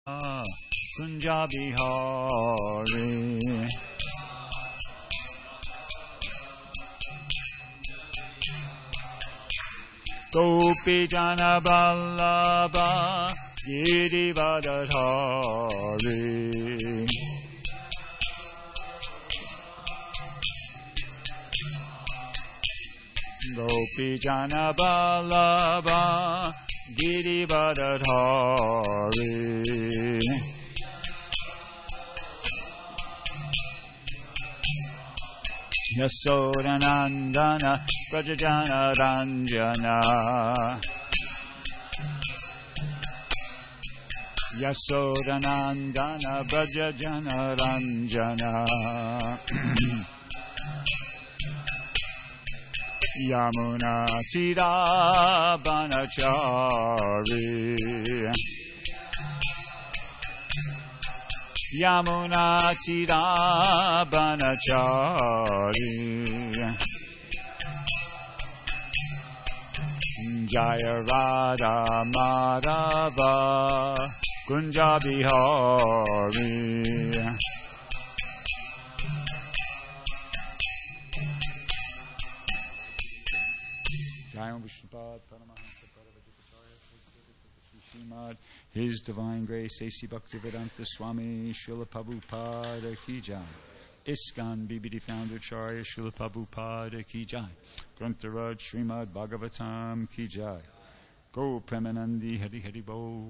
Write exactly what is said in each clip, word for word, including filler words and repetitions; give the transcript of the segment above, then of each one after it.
Kunja Bihari Gopi Jana Vallabha Girivardhari Gopi Jana Vallabha Girivardhari Yasodanandana Prajajana Ranjana Yasodanandana Prajajana Ranjana Yamuna Tira Banachari Yamuna Tira Banachari Jaya Radha Madhava Kunja Bihari Jaya Vishnupad Paramahansa Paravajitacharya Srimad His Divine Grace A C Bhaktivedanta Swami Srila Prabhupada Ki Jai ISKCON B B D Founder Acharya Srila Prabhupada Ki Jai Grantharaj Srimad Bhagavatam Ki Jai Go Premanandi Hari Hari Bo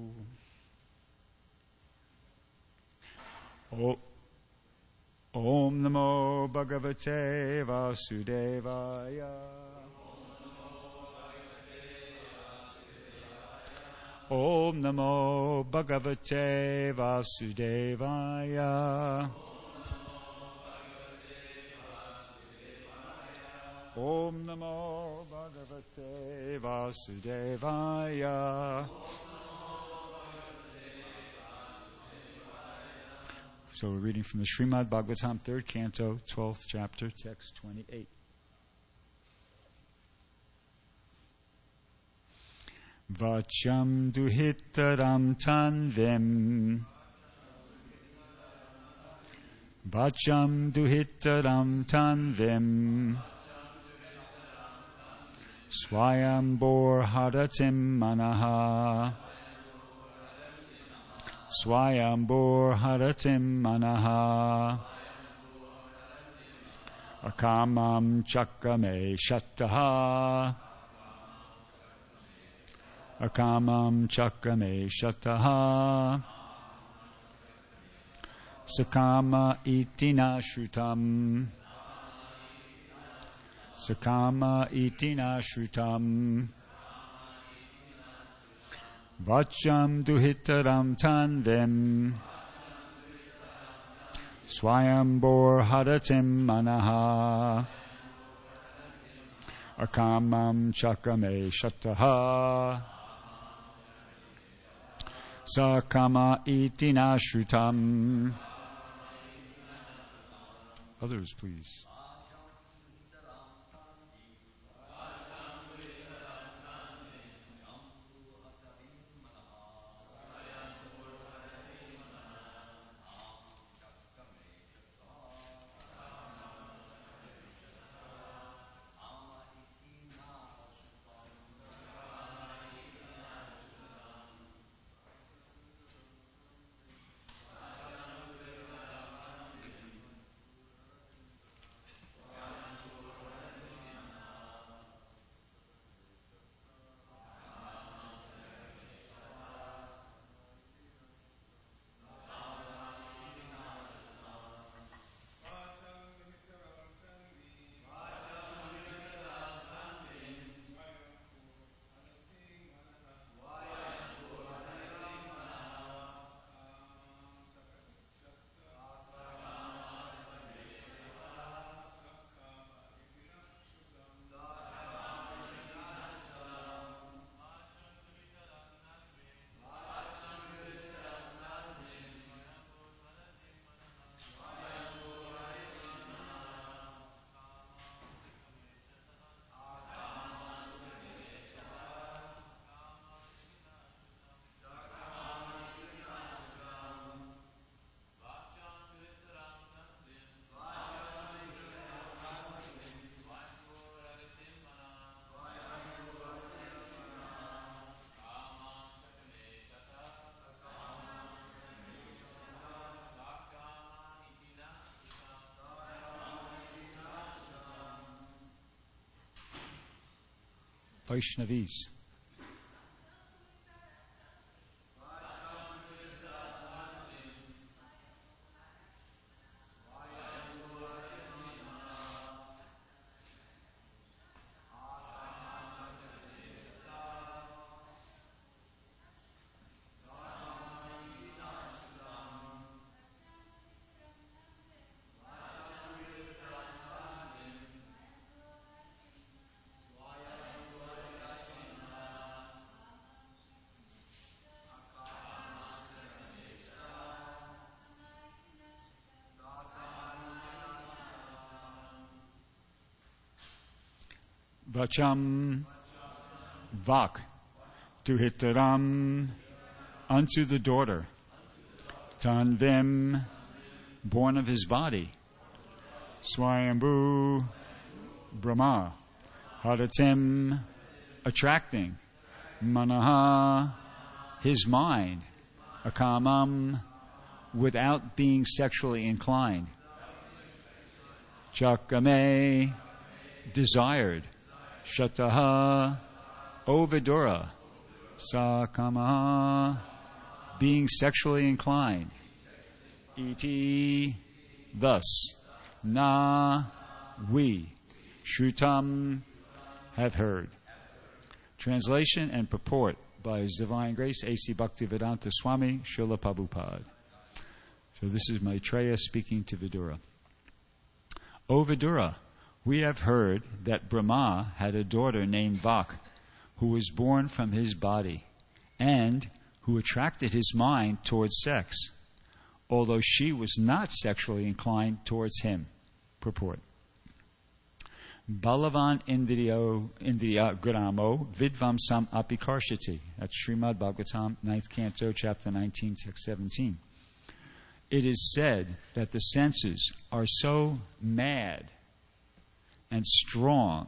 O Om Namo Bhagavate Vasudevaya Om Namo Bhagavate Vasudevaya Om Namo Bhagavate Vasudevaya So we're reading from the Srimad Bhagavatam, third canto, twelfth chapter, text twenty-eight. Vacham duhitaram tanvim Vacham duhitaram tanvim Swayambor haratim manaha Swayambor haratim manaha Akamam chakame shattaha Akamam chakame shattaha Sakama itina shrutam Sakama itina shrutam Vacham duhitaram tanvim Swayambor haratim manaha Akamam chakame shattaha Sakama itina shrutam. Others, please. Vaishnavis. Vacham Vak Duhitaram unto the daughter Tanvim born of his body Swayambhu Brahma Haratim attracting Manaha his mind Akamam without being sexually inclined Chakame desired Shataha Ovidura Sakama being sexually inclined Iti thus Na we Shrutam have heard. Translation and purport by His Divine Grace A C Bhaktivedanta Swami Srila Prabhupada. So this is Maitreya speaking to Vidura. O Vidura, we have heard that Brahma had a daughter named Vak, who was born from his body, and who attracted his mind towards sex, although she was not sexually inclined towards him. Purport. Balavan Indriyo Indriya Gramo Vidvamsam Apikarshati. That's Srimad Bhagavatam, ninth Canto, Chapter nineteen, Text seventeen. It is said that the senses are so mad and strong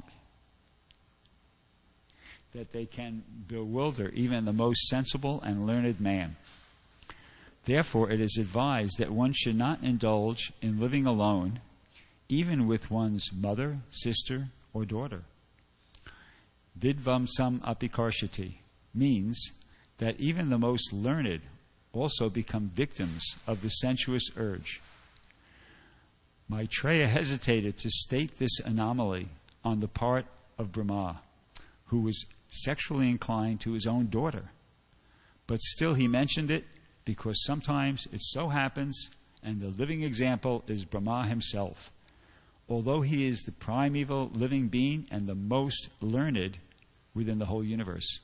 that they can bewilder even the most sensible and learned man. Therefore, it is advised that one should not indulge in living alone, even with one's mother, sister, or daughter. Vidvamsam apikarshati means that even the most learned also become victims of the sensuous urge. Maitreya hesitated to state this anomaly on the part of Brahma, who was sexually inclined to his own daughter. But still he mentioned it because sometimes it so happens, and the living example is Brahma himself. Although he is the primeval living being and the most learned within the whole universe.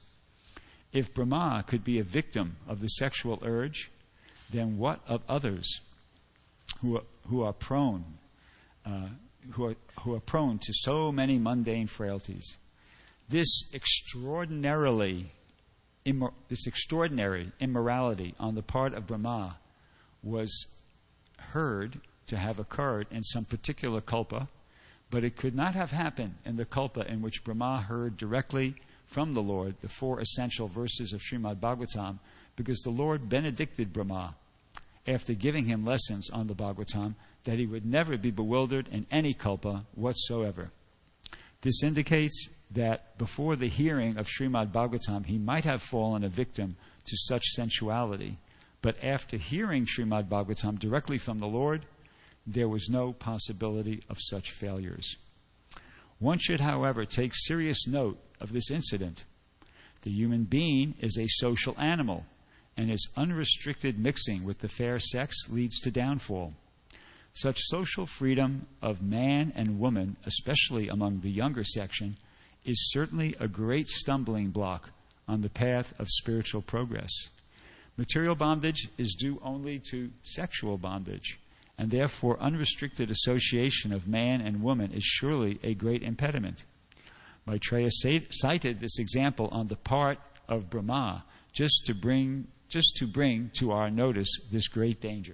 If Brahma could be a victim of the sexual urge, then what of others who are, who are prone uh, who are who are prone to so many mundane frailties? This extraordinarily immor- this extraordinary immorality on the part of Brahma was heard to have occurred in some particular kalpa, but it could not have happened in the kalpa in which Brahma heard directly from the Lord the four essential verses of Srimad Bhagavatam, because the Lord benedicted Brahma after giving him lessons on the Bhagavatam that he would never be bewildered in any kalpa whatsoever. This indicates that before the hearing of Srimad Bhagavatam he might have fallen a victim to such sensuality, but after hearing Srimad Bhagavatam directly from the Lord, there was no possibility of such failures. One should, however, take serious note of this incident. The human being is a social animal, and his unrestricted mixing with the fair sex leads to downfall. Such social freedom of man and woman, especially among the younger section, is certainly a great stumbling block on the path of spiritual progress. Material bondage is due only to sexual bondage, and therefore unrestricted association of man and woman is surely a great impediment. Maitreya cited this example on the part of Brahma just to bring just to bring to our notice this great danger.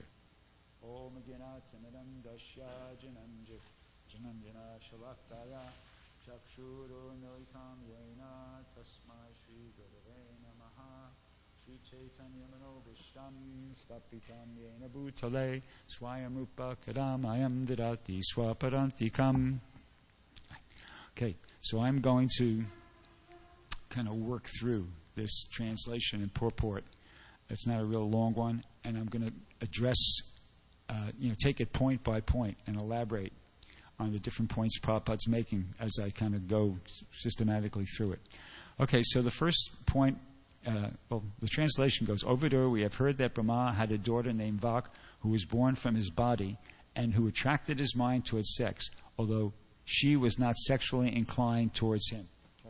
Okay, so I'm going to kind of work through this translation and purport. It's not a real long one, and I'm going to address, uh, you know, take it point by point and elaborate on the different points Prabhupada's making as I kind of go systematically through it. Okay, so the first point, uh, well, the translation goes, over there we have heard that Brahma had a daughter named Vak who was born from his body and who attracted his mind towards sex, although she was not sexually inclined towards him. Right?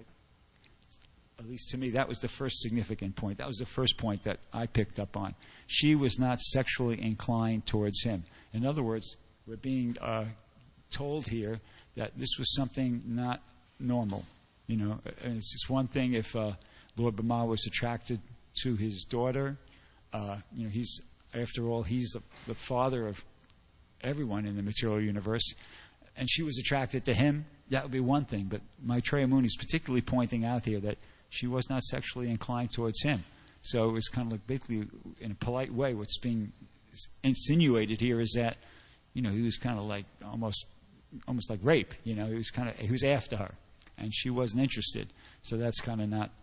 At least to me, that was the first significant point. That was the first point that I picked up on. She was not sexually inclined towards him. In other words, we're being uh, told here that this was something not normal. You know, and it's just one thing if uh, Lord Brahma was attracted to his daughter. Uh, you know, he's after all, he's the, the father of everyone in the material universe, and she was attracted to him. That would be one thing. But Maitreya Muni is particularly pointing out here that she was not sexually inclined towards him. So it was kind of like basically, in a polite way, what's being insinuated here is that, you know, he was kind of like almost, almost like rape. You know, he was kind of he was after her, and she wasn't interested. So that's kind of not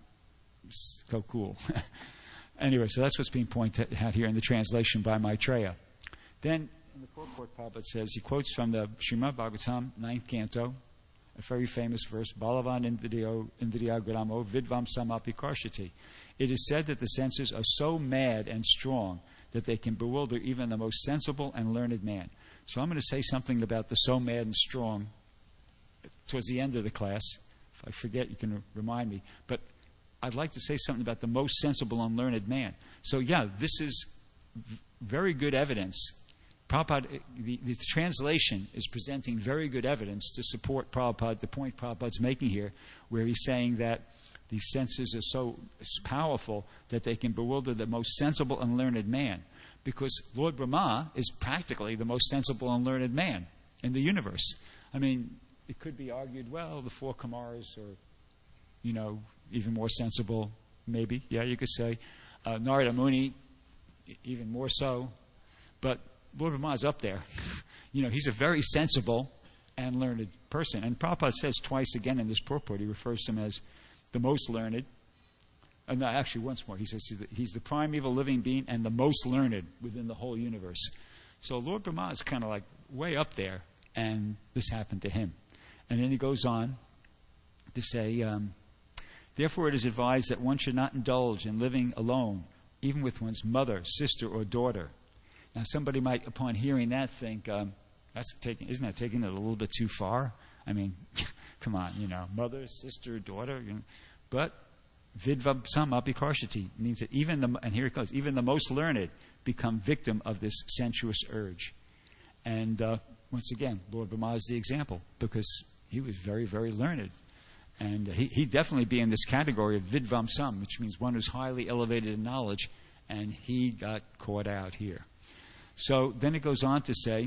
so cool. Anyway, so that's what's being pointed out here in the translation by Maitreya. Then in the purport, Prabhupada says, he quotes from the Srimad Bhagavatam, ninth canto, a very famous verse, Balavan Indriyo Indriya Gramo Vidvam Samapi Karshati. It is said that the senses are so mad and strong that they can bewilder even the most sensible and learned man. So I'm going to say something about the so mad and strong towards the end of the class. If I forget, you can remind me. But I'd like to say something about the most sensible and learned man. So yeah, this is v- very good evidence. Prabhupada, the, the translation is presenting very good evidence to support Prabhupada, the point Prabhupada's making here, where he's saying that these senses are so powerful that they can bewilder the most sensible and learned man. Because Lord Brahma is practically the most sensible and learned man in the universe. I mean, it could be argued, well, the four Kumaras are, you know, even more sensible, maybe. Yeah, you could say. Uh, Narada Muni, even more so. But Lord Brahma is up there. You know, he's a very sensible and learned person. And Prabhupada says twice again in this purport, he refers to him as the most learned. Uh, no, actually, once more. He says he's the, he's the primeval living being and the most learned within the whole universe. So Lord Brahma is kind of like way up there, and this happened to him. And then he goes on to say, um, therefore it is advised that one should not indulge in living alone, even with one's mother, sister, or daughter. Now, somebody might, upon hearing that, think, um, "That's taking, isn't that taking it a little bit too far?" I mean, come on, you know, mother, sister, daughter. You know. But vidvam samapi karshati means that even the, and here it goes, even the most learned become victim of this sensuous urge. And uh, once again, Lord Brahma is the example because he was very, very learned. And he, he'd definitely be in this category of vidvam sam, which means one who's highly elevated in knowledge, and he got caught out here. So then it goes on to say,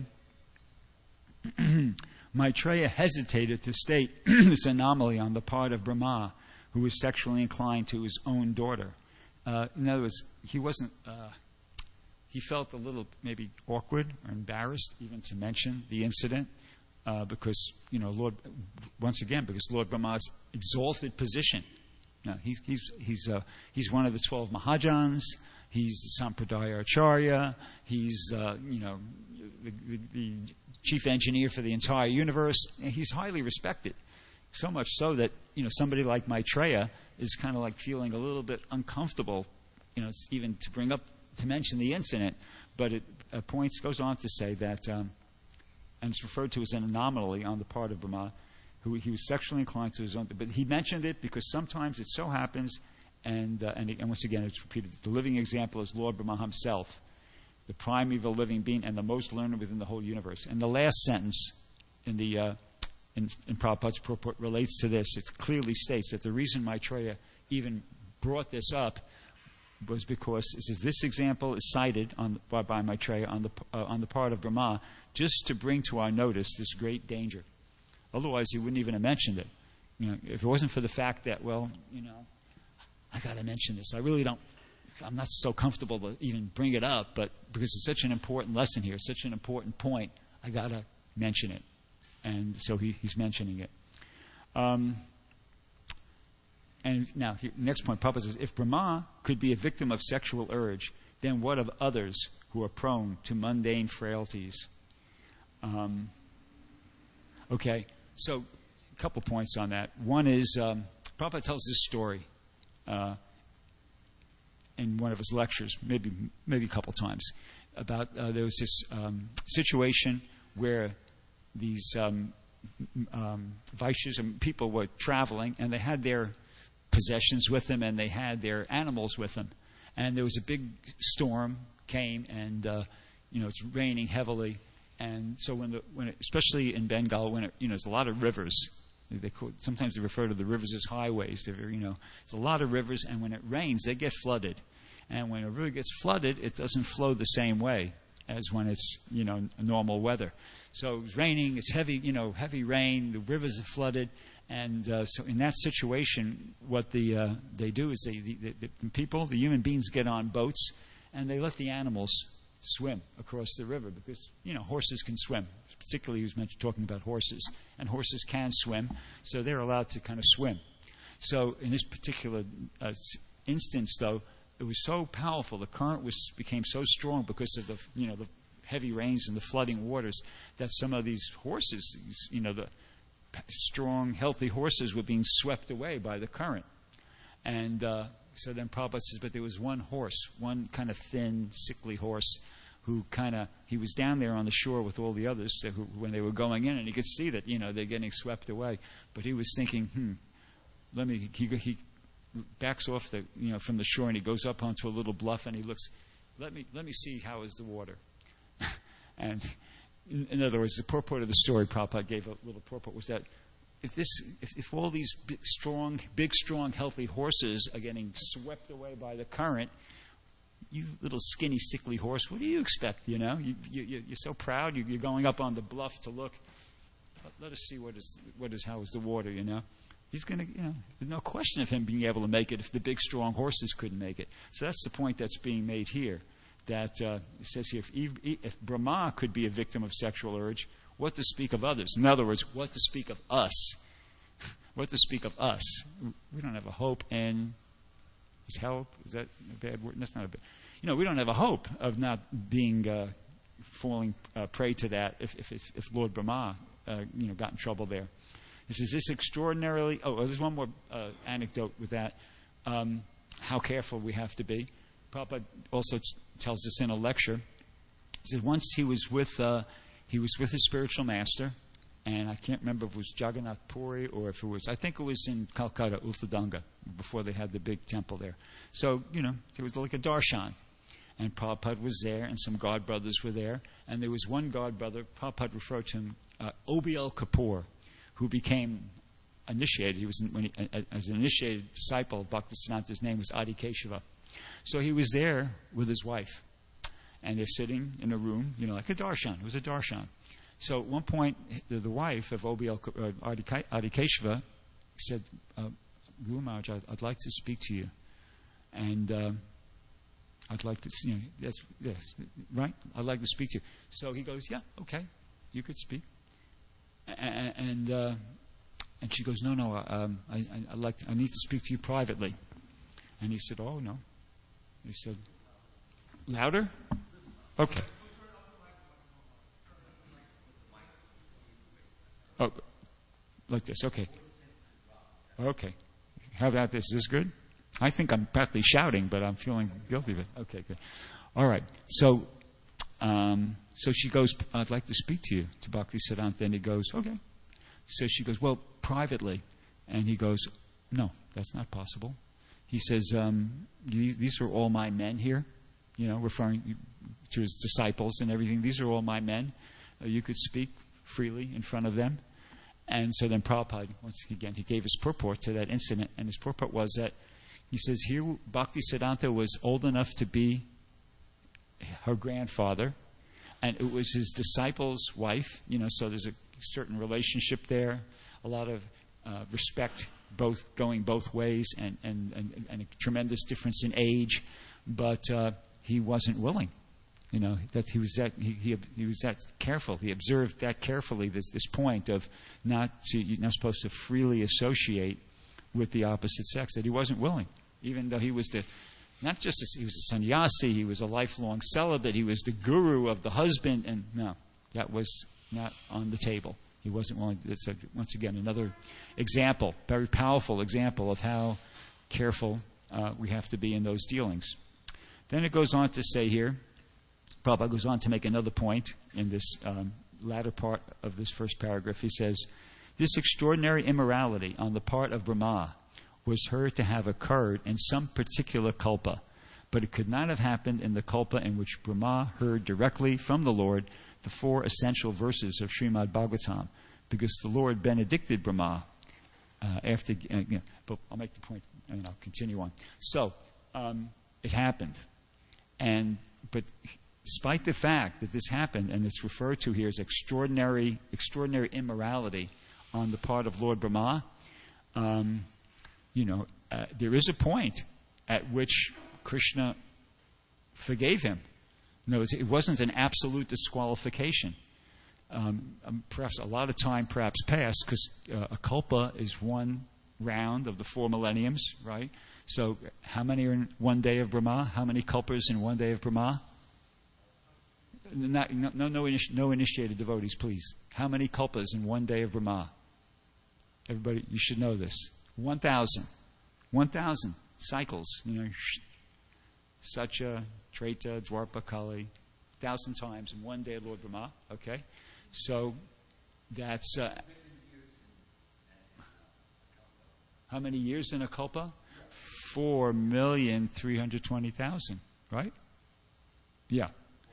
Maitreya hesitated to state this anomaly on the part of Brahma, who was sexually inclined to his own daughter. Uh, in other words, he wasn't, uh, he felt a little maybe awkward or embarrassed even to mention the incident. Uh, because, you know, Lord, once again, because Lord Brahma's exalted position. Now, he's he's he's uh, he's one of the twelve Mahajans. He's the Sampradaya Acharya. He's uh, you know the, the, the chief engineer for the entire universe. He's highly respected, so much so that you know somebody like Maitreya is kind of like feeling a little bit uncomfortable, you know, even to bring up to mention the incident. But it uh, points goes on to say that. Um, And it's referred to as an anomaly on the part of Brahma, who he was sexually inclined to his own. But he mentioned it because sometimes it so happens, and uh, and, and once again it's repeated. The living example is Lord Brahma himself, the primeval living being and the most learned within the whole universe. And the last sentence in the uh, in, in Prabhupada's purport relates to this. It clearly states that the reason Maitreya even brought this up was because it says this example is cited on, by, by Maitreya on the uh, on the part of Brahma, just to bring to our notice this great danger. Otherwise, he wouldn't even have mentioned it. You know, if it wasn't for the fact that, well, you know, I got to mention this. I really don't. I'm not so comfortable to even bring it up, but because it's such an important lesson here, such an important point, I got to mention it. And so he, he's mentioning it. Um, and now, here, next point, Prabhupada says, if Brahma could be a victim of sexual urge, then what of others who are prone to mundane frailties? Um, okay, so a couple points on that. One is, um, Prabhupada tells this story uh, in one of his lectures, maybe maybe a couple times, about uh, there was this um, situation where these um, um, Vaishyas and people were traveling, and they had their possessions with them, and they had their animals with them. And there was a big storm came, and uh, you know it's raining heavily. And so when the when it, especially in Bengal, when it, you know there's a lot of rivers. They call, sometimes they refer to the rivers as highways. They're, you know, it's a lot of rivers, and when it rains, they get flooded. And when a river gets flooded, it doesn't flow the same way as when it's, you know, normal weather. So it's raining, it's heavy, you know, heavy rain, the rivers are flooded. And uh, so in that situation, what the uh, they do is they, the, the, the people, the human beings get on boats, and they let the animals swim across the river because, you know, horses can swim. Particularly he was mentioned talking about horses. And horses can swim, so they're allowed to kind of swim. So in this particular uh, instance, though, it was so powerful. The current was became so strong because of the, you know, the heavy rains and the flooding waters that some of these horses, these, you know, the strong, healthy horses were being swept away by the current. And uh, so then Prabhupada says, but there was one horse, one kind of thin, sickly horse, who kind of, he was down there on the shore with all the others who, when they were going in, and he could see that, you know, they're getting swept away. But he was thinking, hmm, let me, he, he backs off the, you know, from the shore, and he goes up onto a little bluff, and he looks, let me, let me see how is the water. And in, in other words, the purport of the story Prabhupada gave a little purport was that if this, if, if all these big, strong, big, strong, healthy horses are getting swept away by the current, you little skinny, sickly horse, what do you expect, you know? You, you, you're so proud, you're going up on the bluff to look. Let us see what is, what is, how is the water, you know? He's going to, you know, there's no question of him being able to make it if the big, strong horses couldn't make it. So that's the point that's being made here. That uh, it says here, if, if Brahma could be a victim of sexual urge, what to speak of others? In other words, what to speak of us? What to speak of us? We don't have a hope in his help. Is that a bad word? That's not a bad. You know, we don't have a hope of not being uh, falling uh, prey to that if, if, if, if Lord Brahma, uh, you know, got in trouble there. He says this extraordinarily. Oh, there's one more uh, anecdote with that. Um, how careful we have to be. Prabhupada also t- tells us in a lecture. He says once he was with uh, he was with his spiritual master, and I can't remember if it was Jagannath Puri or if it was, I think it was in Calcutta, Ultadanga, before they had the big temple there. So, you know, there was like a darshan. And Prabhupada was there, and some god brothers were there. And there was one god brother, Prabhupada referred to him, uh, Obiel Kapoor, who became initiated. He was when he, uh, as an initiated disciple of Bhaktisiddhanta. His name was Adi Keshava. So he was there with his wife. And they're sitting in a room, you know, like a darshan. It was a darshan. So at one point, the, the wife of Obiel uh, Adi, Adi Keshava said, uh, Guru Maharaj, I'd, I'd like to speak to you. And uh, I'd like to, you know, that's, yes, right? I'd like to speak to you. So he goes, yeah, okay, you could speak. And and, uh, and she goes, no, no, um, I, I, I like, I need to speak to you privately. And he said, oh no. He said, louder? Okay. Oh, like this. Okay. Okay. How about this? Is this good? I think I'm practically shouting, but I'm feeling guilty of it. Okay, good. All right. So, um, so she goes, I'd like to speak to you, to Bhaktisiddhanta. And he goes, okay. So she goes, well, privately. And he goes, no, that's not possible. He says, um, these are all my men here, you know, referring to his disciples and everything. These are all my men. Uh, you could speak freely in front of them. And so then Prabhupada, once again, he gave his purport to that incident. And his purport was that he says here Bhaktisiddhanta was old enough to be her grandfather, and it was his disciple's wife, you know, so there's a certain relationship there, a lot of uh, respect, both going both ways, and, and, and, and a tremendous difference in age, but uh, he wasn't willing. You know, that he was that he, he he was that careful. He observed that carefully this this point of not to you're not supposed to freely associate with the opposite sex, that he wasn't willing, even though he was the, not just a, he was a sannyasi, he was a lifelong celibate, he was the guru of the husband, and no, that was not on the table. He wasn't willing. It's a, once again another example, very powerful example of how careful uh, we have to be in those dealings. Then it goes on to say here, Prabhupada goes on to make another point in this um, latter part of this first paragraph. He says, this extraordinary immorality on the part of Brahma was heard to have occurred in some particular kalpa, but it could not have happened in the kalpa in which Brahma heard directly from the Lord the four essential verses of Srimad Bhagavatam, because the Lord benedicted Brahma uh, after, uh, you know, but I'll make the point and I'll continue on. So, um, it happened. And, but despite the fact that this happened, and it's referred to here as extraordinary, extraordinary immorality on the part of Lord Brahma, um, you know, uh, there is a point at which Krishna forgave him. No, it wasn't an absolute disqualification. Um, um, perhaps a lot of time perhaps passed, because uh, a kalpa is one round of the four millenniums, right? So how many are in one day of Brahma? How many kalpas in one day of Brahma? Not, no, no, no, initi- no initiated devotees, please. How many kalpas in one day of Brahma? Everybody, you should know this. One thousand. One thousand cycles. You know, Satya, Treta, Dwarpa, Kali, thousand times in one day of Lord Brahma. Okay, so that's uh, how many years in a kalpa? Four million three hundred twenty thousand. Right? Yeah.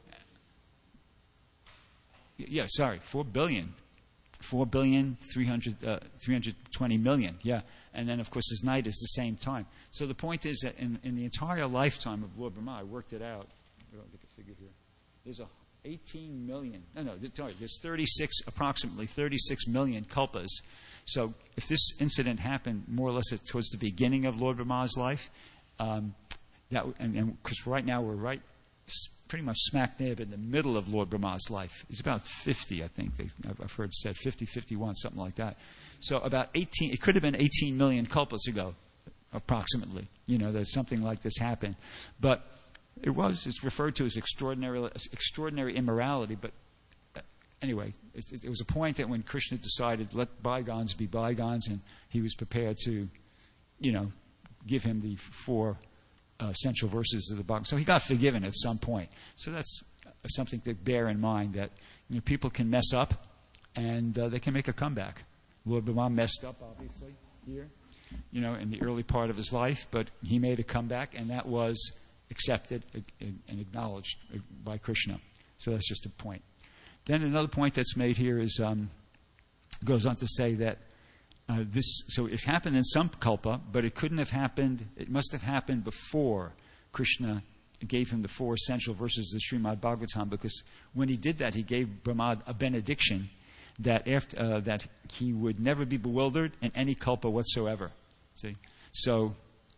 Yeah. Sorry, four billion. Four billion three hundred uh, three hundred twenty million. Yeah. And then, of course, his night is the same time. So the point is that in, in the entire lifetime of Lord Brahma, I worked it out. I'll look at a figure here. There's a eighteen million. No, no, sorry, there's thirty-six, approximately thirty-six million kalpas. So if this incident happened more or less towards the beginning of Lord Brahma's life, um, that and because right now we're right, pretty much smack dab in the middle of Lord Brahma's life. He's about fifty, I think. They, I've heard said fifty, fifty-one, something like that. So about eighteen, it could have been eighteen million kalpas ago, approximately. You know, that something like this happened. But it was, it's referred to as extraordinary, extraordinary immorality. But anyway, it, it, it was a point that when Krishna decided, let bygones be bygones, and he was prepared to, you know, give him the four uh, essential verses of the Bhagavad. So he got forgiven at some point. So that's something to bear in mind, that you know, people can mess up, and uh, they can make a comeback. Lord Brahma messed up, obviously, here, you know, in the early part of his life, but he made a comeback, and that was accepted and acknowledged by Krishna. So that's just a point. Then another point that's made here is, um, goes on to say that uh, this, so it happened in some kalpa, but it couldn't have happened, it must have happened before Krishna gave him the four essential verses of Srimad Bhagavatam, because when he did that, he gave Brahma a benediction that after uh, that he would never be bewildered in any kalpa whatsoever. See, so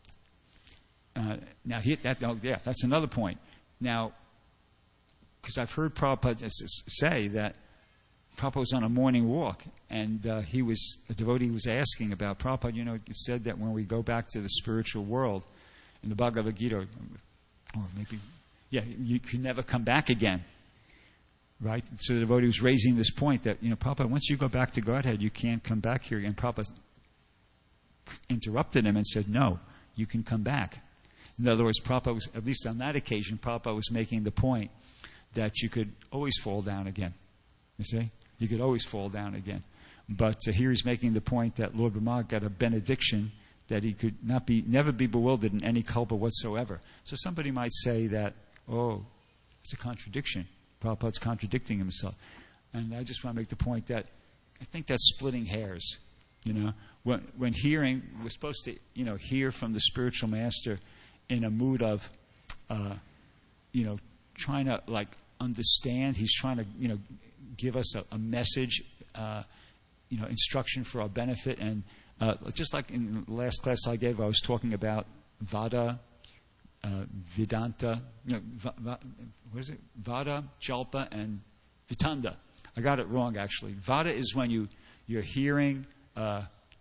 uh, now he, that oh, yeah, that's another point. Now, because I've heard Prabhupada say that Prabhupada was on a morning walk, and uh, he was a devotee was asking about Prabhupada. You know, it said that when we go back to the spiritual world in the Bhagavad Gita, or maybe yeah, you can never come back again. Right? So the devotee was raising this point that, you know, Prabhupada, once you go back to Godhead, you can't come back here. And Prabhupada interrupted him and said, no, you can come back. In other words, Prabhupada was, at least on that occasion, Prabhupada was making the point that you could always fall down again. You see? You could always fall down again. But uh, here he's making the point that Lord Brahma got a benediction that he could not be, never be bewildered in any kalpa whatsoever. So somebody might say that, oh, it's a contradiction. Prabhupada's contradicting himself. And I just want to make the point that I think that's splitting hairs. You know, when, when hearing, we're supposed to, you know, hear from the spiritual master in a mood of, uh, you know, trying to, like, understand. He's trying to, you know, give us a, a message, uh, you know, instruction for our benefit. And uh, just like in the last class I gave, I was talking about Vada, Uh, Vedanta, you know, va, va, what is it? Vada, Jalpa, and Vitanda. I got it wrong, actually. Vada is when you, you're hearing, uh,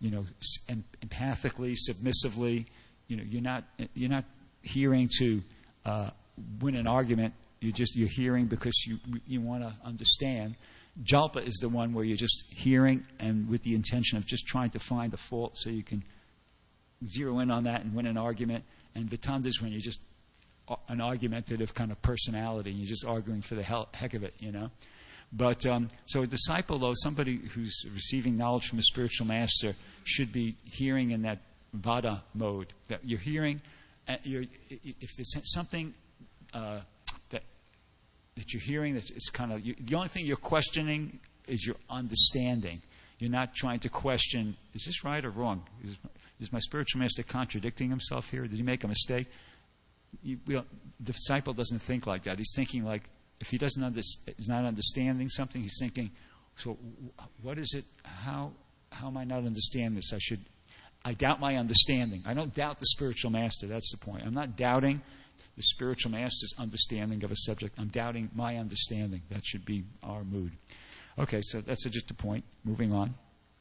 you know, em- empathically, submissively. You know, you're not you're not hearing to uh, win an argument. You just you're hearing because you you want to understand. Jalpa is the one where you're just hearing and with the intention of just trying to find the fault so you can zero in on that and win an argument. And Vitanda is when you're just an argumentative kind of personality. You're just arguing for the hell, heck of it, you know. But um, so a disciple, though, somebody who's receiving knowledge from a spiritual master, should be hearing in that vada mode. That you're hearing, uh, you're, if there's something uh, that that you're hearing that is kind of you, the only thing you're questioning is your understanding. You're not trying to question, is this right or wrong? Is, is my spiritual master contradicting himself here? Did he make a mistake? You, we don't, the disciple doesn't think like that. He's thinking like, if he doesn't under, is not understanding something, he's thinking, so what is it? How how am I not understanding this? I should. I doubt my understanding. I don't doubt the spiritual master. That's the point. I'm not doubting the spiritual master's understanding of a subject. I'm doubting my understanding. That should be our mood. Okay, so that's just a point. Moving on.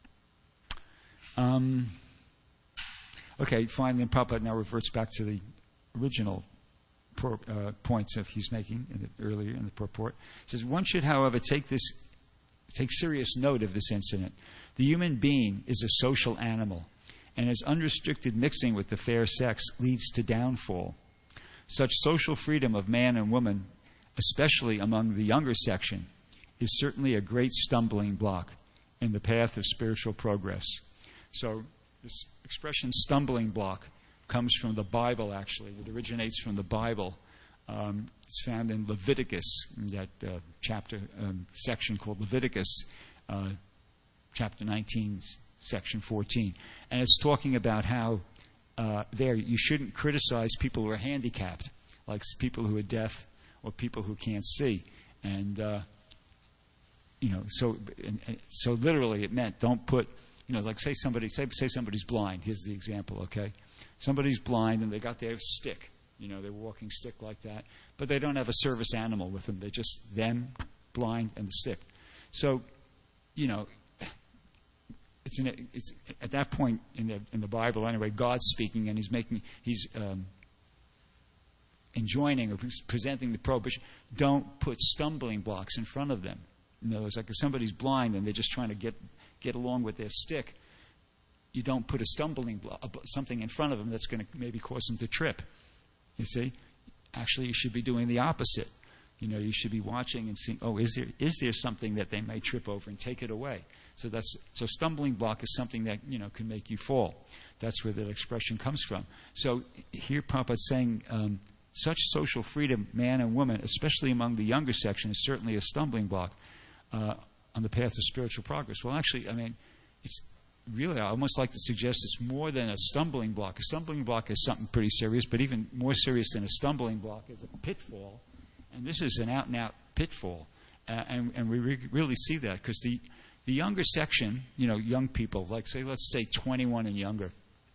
Um, okay, finally, Prabhupada now reverts back to the original por, uh, points of he's making in the, earlier in the purport. He says, one should, however, take this, take serious note of this incident. The human being is a social animal, and his unrestricted mixing with the fair sex leads to downfall. Such social freedom of man and woman, especially among the younger section, is certainly a great stumbling block in the path of spiritual progress. So this expression stumbling block comes from the Bible, actually. It originates from the Bible. Um, it's found in Leviticus, in that uh, chapter, um, section called Leviticus, uh, chapter nineteen, section fourteen. And it's talking about how uh, there you shouldn't criticize people who are handicapped, like people who are deaf or people who can't see. And, uh, you know, so and, and so literally it meant don't put, you know, like say somebody, say, say somebody's blind. Here's the example, okay? Somebody's blind and they got their stick. You know, they're walking stick like that. But they don't have a service animal with them. They're just them, blind, and the stick. So, you know, it's, in a, it's at that point in the in the Bible anyway, God's speaking and he's making, he's um, enjoining or presenting the prohibition. Don't put stumbling blocks in front of them. You know, it's like if somebody's blind and they're just trying to get get along with their stick, you don't put a stumbling block, something in front of them that's going to maybe cause them to trip. You see? Actually, you should be doing the opposite. You know, you should be watching and seeing, oh, is there is there something that they may trip over and take it away? So that's so stumbling block is something that, you know, can make you fall. That's where that expression comes from. So here Prabhupada's saying um, such social freedom, man and woman, especially among the younger section, is certainly a stumbling block uh, on the path of spiritual progress. Well, actually, I mean, it's really, I almost like to suggest it's more than a stumbling block. A stumbling block is something pretty serious, but even more serious than a stumbling block is a pitfall. And this is an out-and-out pitfall. Uh, and, and we re- really see that because the, the younger section, you know, young people, like say, let's say twenty-one and younger.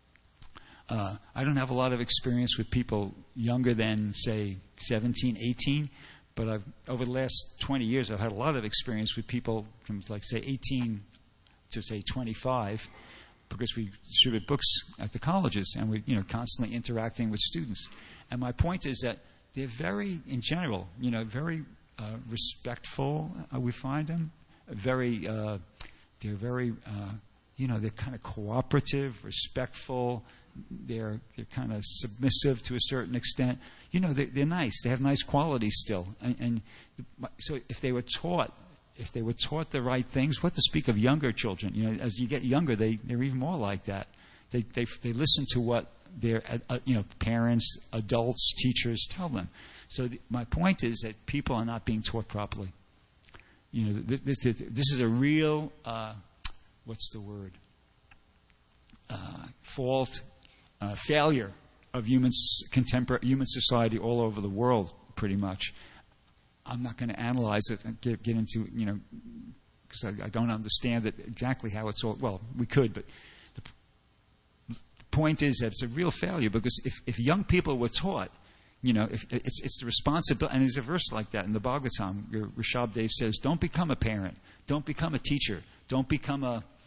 Uh, I don't have a lot of experience with people younger than, say, seventeen, eighteen. But I've, over the last twenty years, I've had a lot of experience with people from, like, say, eighteen to, say, twenty-five, because we distribute books at the colleges, and we're, you know, constantly interacting with students. And my point is that they're very, in general, you know, very uh, respectful, uh, we find them. Very, uh, they're very, uh, you know, they're kind of cooperative, respectful. They're they're kind of submissive to a certain extent. You know, they're, they're nice. They have nice qualities still. And, and so if they were taught, if they were taught the right things, what to speak of younger children? You know, as you get younger, they, they're even more like that. They they they listen to what their uh, you know parents, adults, teachers tell them. So the, my point is that people are not being taught properly. You know, this, this, this is a real uh, what's the word? Uh, fault, uh, failure of human contemporary human society all over the world, pretty much. I'm not going to analyze it and get, get into, you know, because I, I don't understand it exactly how it's all. Well, we could, but the, the point is that it's a real failure because if, if young people were taught, you know, if it's it's the responsibility, and there's a verse like that in the Bhagavatam. Rishabh Dev says, "Don't become a parent, don't become a teacher, don't become a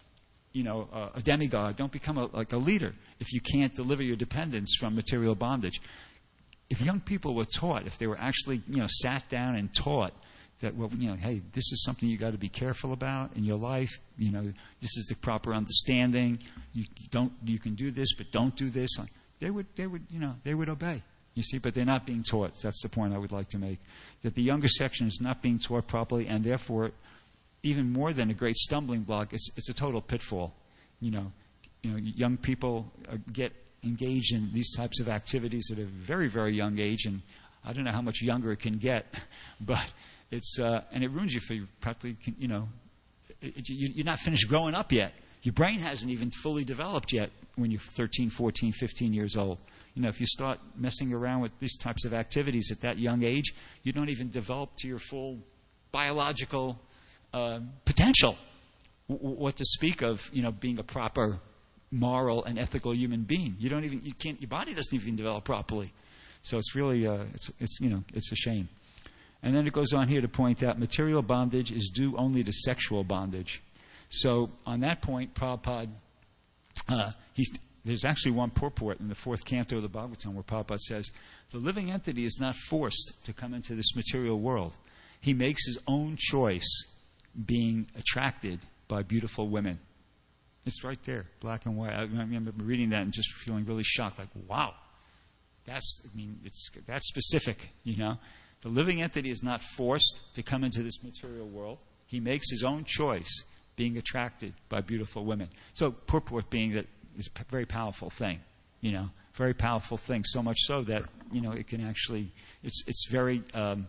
you know, uh, a demigod. Don't become a, like a leader if you can't deliver your dependents from material bondage. If young people were taught, if they were actually, you know, sat down and taught that, well, you know, hey, this is something you got to be careful about in your life. You know, this is the proper understanding. You don't, you can do this, but don't do this. They would, they would, you know, they would obey. You see, but they're not being taught. That's the point I would like to make. That the younger section is not being taught properly, and therefore, even more than a great stumbling block, it's it's a total pitfall. You know, you know, young people uh, get engaged in these types of activities at a very, very young age, and I don't know how much younger it can get, but it's uh, and it ruins you for you practically, you know, it, it, you, you're not finished growing up yet. Your brain hasn't even fully developed yet when you're thirteen, fourteen, fifteen years old. You know, if you start messing around with these types of activities at that young age, you don't even develop to your full biological uh, potential. W- what to speak of, you know, being a proper moral and ethical human being. You don't even, you can't, your body doesn't even develop properly. So it's really, uh, it's, it's, you know, it's a shame. And then it goes on here to point out material bondage is due only to sexual bondage. So on that point, Prabhupada, uh, he's, there's actually one purport in the fourth canto of the Bhagavatam where Prabhupada says, the living entity is not forced to come into this material world. He makes his own choice being attracted by beautiful women. It's right there, black and white. I remember reading that and just feeling really shocked, like, wow, that's, I mean, it's that's specific, you know. The living entity is not forced to come into this material world. He makes his own choice, being attracted by beautiful women. So, purport being that is a very powerful thing, you know, very powerful thing. So much so that, you know, it can actually, it's it's very, um,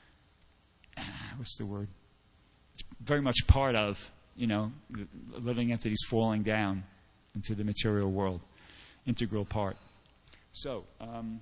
what's the word? It's very much part of, you know, living entities falling down into the material world, integral part. So, um,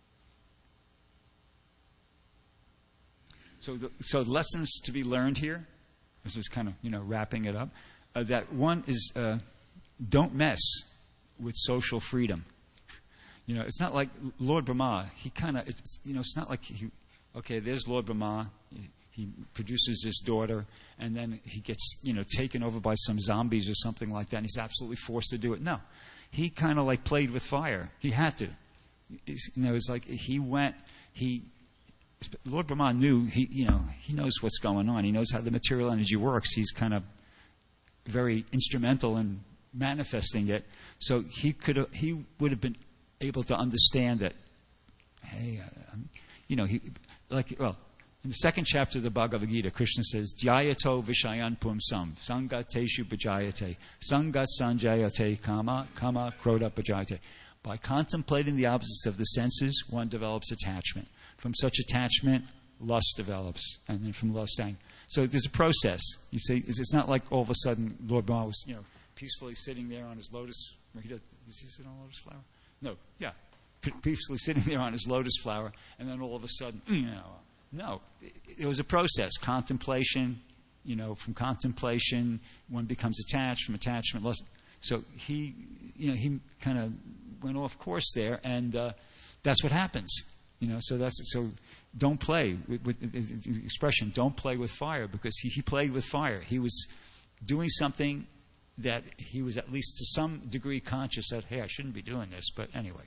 so, the, so lessons to be learned here. This is kind of, you know, wrapping it up. Uh, that one is, uh, don't mess with social freedom. You know, it's not like Lord Brahma. He kind of, you know, it's not like he. Okay, there's Lord Brahma. He produces his daughter, and then he gets, you know, taken over by some zombies or something like that, and he's absolutely forced to do it. No. He kind of like played with fire. He had to. It's, you know, it's like he went, he, Lord Brahma knew, he, you know, he knows what's going on. He knows how the material energy works. He's kind of very instrumental in manifesting it. So he could, he would have been able to understand that, hey, uh, you know, he, like, well, in the second chapter of the Bhagavad Gita, Krishna says, Dhyayato vishayan pumsam, sangateshu bhajayate, sangat sanjayate kama, kama krodha bhajayate. By contemplating the opposites of the senses, one develops attachment. From such attachment, lust develops, and then from lust, anger. So there's a process. You see, it's not like all of a sudden Lord Brahma was, you know, peacefully sitting there on his lotus. He does, does he sit on a lotus flower? No, yeah, peacefully sitting there on his lotus flower, and then all of a sudden, you know. No, it was a process. Contemplation, you know, from contemplation, one becomes attached, from attachment, lust. So he, you know, he kind of went off course there, and uh, that's what happens. You know, so that's so. Don't play with, with, with the expression. Don't play with fire, because he, he played with fire. He was doing something that he was at least to some degree conscious that, hey, I shouldn't be doing this, but anyway,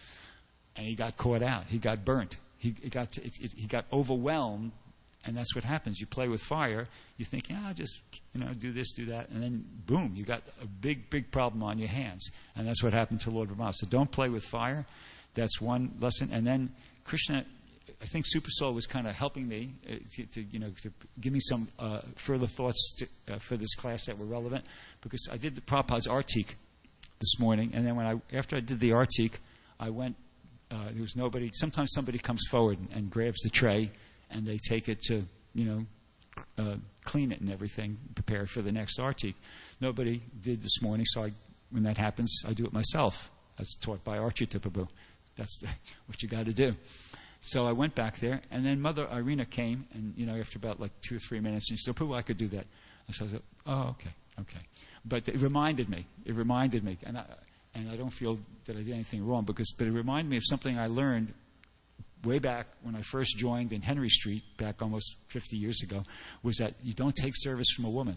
and he got caught out. He got burnt. He got to, it, it, he got overwhelmed, and that's what happens. You play with fire. You think, yeah, I'll just, you know, do this, do that, and then boom, you got a big, big problem on your hands, and that's what happened to Lord Brahma. So don't play with fire. That's one lesson. And then Krishna, I think Super Soul was kind of helping me uh, to, to, you know, to give me some uh, further thoughts to, uh, for this class that were relevant, because I did the Prabhupada's Artik this morning, and then when I after I did the Artik, I went. Uh, there was nobody. Sometimes somebody comes forward and, and grabs the tray, and they take it to, you know, uh, clean it and everything, prepare it for the next Artik. Nobody did this morning, so I, when that happens, I do it myself, as taught by Archita Prabhu. That's the, what you got to do. So I went back there, and then Mother Irina came, and, you know, after about like two or three minutes, and she said, Prabhu, I could do that. And so I said, oh, okay, okay. But it reminded me. It reminded me. And I, And I don't feel that I did anything wrong, because, but it reminded me of something I learned way back when I first joined in Henry Street, back almost fifty years ago, was that you don't take service from a woman.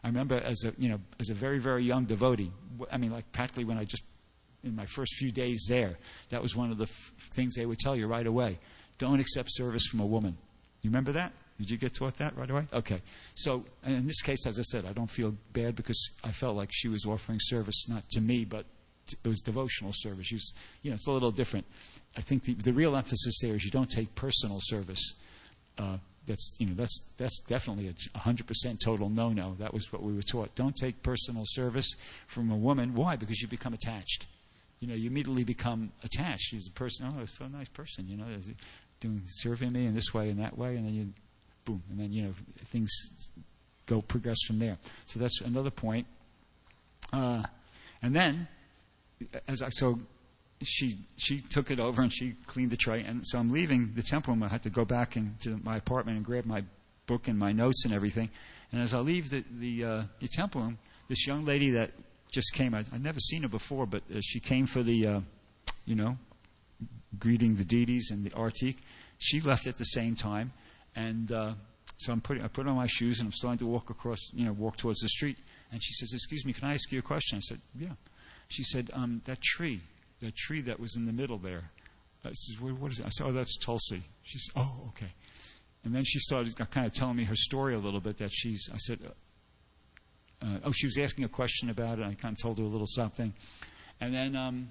I remember as a, you know, as a very, very young devotee, I mean, like practically when I just, in my first few days there, that was one of the f- things they would tell you right away. Don't accept service from a woman. You remember that? Did you get taught that right away? Okay. So in this case, as I said, I don't feel bad because I felt like she was offering service not to me, but to, it was devotional service. She was, you know, it's a little different. I think the, the real emphasis there is you don't take personal service. Uh, That's you know that's that's definitely a one hundred percent total no-no. That was what we were taught. Don't take personal service from a woman. Why? Because you become attached. You know, you immediately become attached. She's a person. Oh, it's so nice person. You know, doing serving me in this way and that way, and then you, boom, and then you know things go progress from there. So that's another point. Uh, and then, as I so. She she took it over and she cleaned the tray. And so I'm leaving the temple room. I had to go back into my apartment and grab my book and my notes and everything. And as I leave the the, uh, the temple room, this young lady that just came, I, I'd never seen her before, but uh, she came for the, uh, you know, greeting the deities and the artik. She left at the same time. And uh, so I'm putting, I put on my shoes and I'm starting to walk across, you know, walk towards the street. And she says, "Excuse me, can I ask you a question?" I said, "Yeah." She said, um, that tree. That tree that was in the middle there. I said, what, what is it? I said, "Oh, that's Tulsi." She said, "Oh, okay." And then she started kind of telling me her story a little bit. That she's, I said, uh, oh, she was asking a question about it. I kind of told her a little something. And then, um,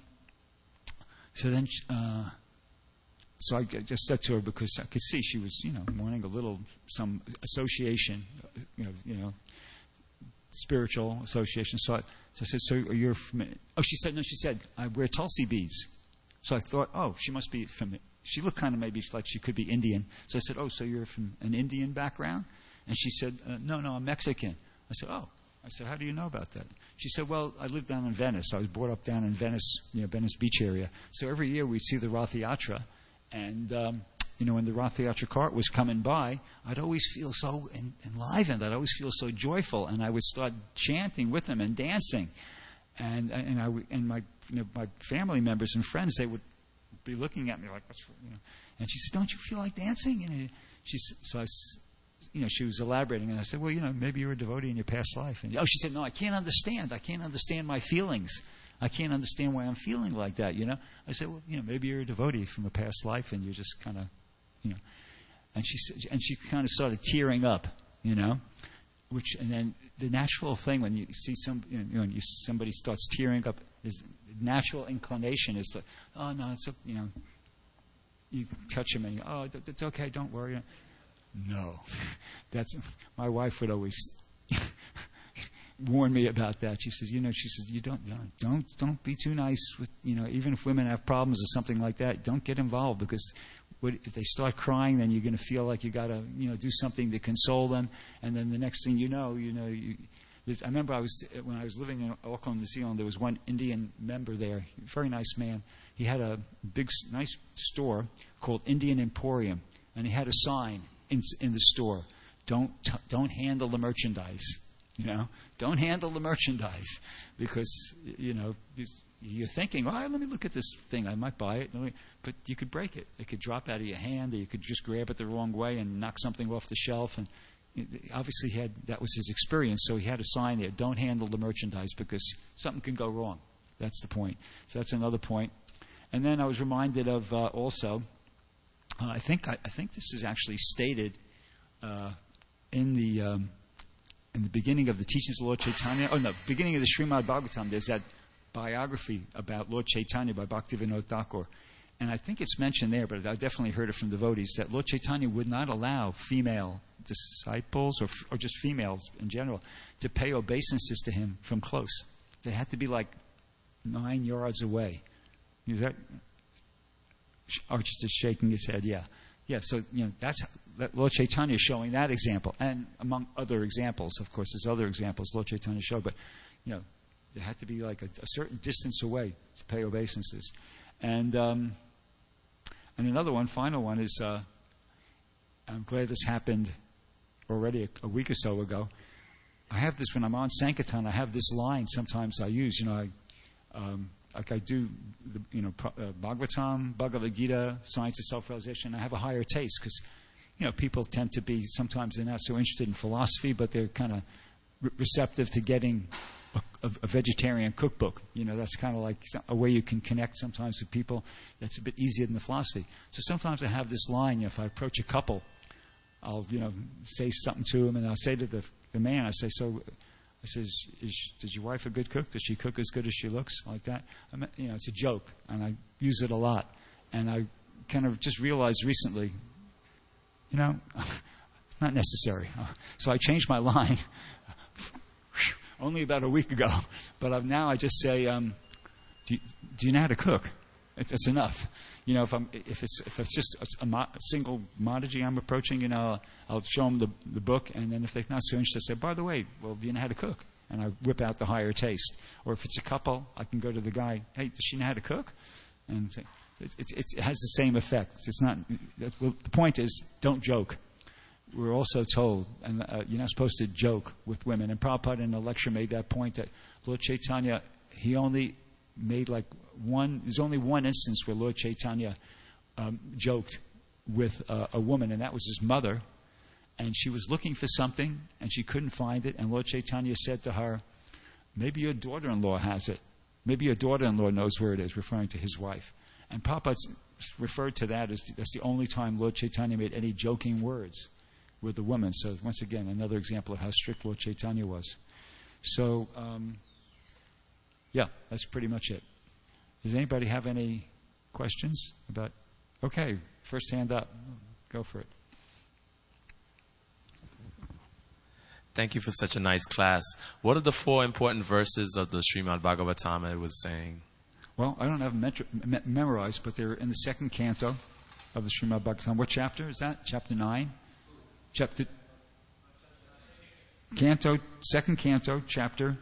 so then, uh, so I just said to her, because I could see she was, you know, wanting a little, some association, you know, you know, spiritual association. So I, So I said, "So you're from?" Oh, she said, "No." She said, "I wear Tulsi beads." So I thought, "Oh, she must be from." She looked kind of maybe like she could be Indian. So I said, "Oh, so you're from an Indian background?" And she said, uh, "No, no, I'm Mexican." I said, "Oh." I said, "How do you know about that?" She said, "Well, I live down in Venice. I was brought up down in Venice, you know, Venice Beach area. So every year we'd see the Rath Yatra, and um, you know, when the Rath Yatra cart was coming by, I'd always feel so en- enlivened. I'd always feel so joyful, and I would start chanting with them and dancing. And and I and my you know my family members and friends, they would be looking at me like, "What's you know?" And she said, "Don't you feel like dancing?" And she so I, you know she was elaborating, and I said, "Well, you know, maybe you were a devotee in your past life." And oh, she said, "No, I can't understand. I can't understand my feelings. I can't understand why I'm feeling like that." You know, I said, "Well, you know, maybe you're a devotee from a past life, and you're just kind of." You know, and she and she kind of started tearing up, you know, which and then the natural thing when you see some, you know, when you, somebody starts tearing up, is the natural inclination is like, "Oh no, it's you know," you touch him and you, "Oh, it's okay, don't worry." No, that's my wife would always warn me about that. She says, "You know," she says, "You don't, you know, don't, don't be too nice with, you know, even if women have problems or something like that, don't get involved because." If they start crying, then you're going to feel like you got to, you know, do something to console them, and then the next thing you know, you know, you, I remember I was when I was living in Auckland, New Zealand. There was one Indian member there, very nice man. He had a big, nice store called Indian Emporium, and he had a sign in, in the store: "Don't t- don't handle the merchandise." You know, don't handle the merchandise because you know. You're thinking, "Well, let me look at this thing. I might buy it." But you could break it. It could drop out of your hand, or you could just grab it the wrong way and knock something off the shelf. And obviously, he had that was his experience, so he had a sign there: "Don't handle the merchandise because something can go wrong." That's the point. So that's another point. And then I was reminded of uh, also, uh, I think I, I think this is actually stated uh, in the um, in the beginning of the teachings of Lord Chaitanya. Oh no, beginning of the Srimad Bhagavatam. There's that biography about Lord Chaitanya by Bhaktivinoda Thakur. And I think it's mentioned there, but I definitely heard it from devotees, that Lord Chaitanya would not allow female disciples, or, or just females in general, to pay obeisances to him from close. They had to be like nine yards away. Is that? Arch just shaking his head, yeah. Yeah, so, you know, that's that Lord Chaitanya showing that example. And among other examples, of course, there's other examples Lord Chaitanya showed, but, you know, they had to be like a, a certain distance away to pay obeisances. And um, and another one, final one, is uh, I'm glad this happened already a, a week or so ago. I have this when I'm on Sankirtan. I have this line sometimes I use. You know, I, um, like I do, the, you know, uh, Bhagavatam, Bhagavad Gita, Science of Self-Realization. I have a higher taste because, you know, people tend to be, sometimes they're not so interested in philosophy, but they're kind of re- receptive to getting a, a, a vegetarian cookbook. You know, that's kind of like a way you can connect sometimes with people. That's a bit easier than the philosophy. So sometimes I have this line, you know, if I approach a couple, I'll, you know, say something to them, and I'll say to the, the man, I say, so, I says, is, is your wife a good cook? Does she cook as good as she looks? Like that. I mean, you know, it's a joke, and I use it a lot. And I kind of just realized recently, you know, it's not necessary. So I changed my line only about a week ago. But I've, now I just say, um, do, you, do you know how to cook? It's, it's enough. You know, if I'm if it's if it's just a, a, a single commodity I'm approaching, you know, I'll show them the the book, and then if they're not so interested, I say, by the way, well, do you know how to cook? And I whip out the higher taste. Or if it's a couple, I can go to the guy, hey, does she know how to cook? And say, it's, it's, it's, it has the same effect. It's not. Well, the point is, don't joke. We're also told, and uh, you're not supposed to joke with women. And Prabhupada in a lecture made that point that Lord Chaitanya, he only made like one, there's only one instance where Lord Chaitanya um, joked with uh, a woman, and that was his mother. And she was looking for something, and she couldn't find it. And Lord Chaitanya said to her, maybe your daughter-in-law has it. Maybe your daughter-in-law knows where it is, referring to his wife. And Prabhupada referred to that as the, that's the only time Lord Chaitanya made any joking words with the woman. So once again, another example of how strict Lord Chaitanya was. So, um, yeah, that's pretty much it. Does anybody have any questions about? Okay, first hand up. Go for it. Thank you for such a nice class. What are the four important verses of the Srimad Bhagavatam it was saying? Well, I don't have them me- memorized, but they're in the second canto of the Srimad Bhagavatam. What chapter is that? Chapter nine? Chapter... Canto, second canto, chapter...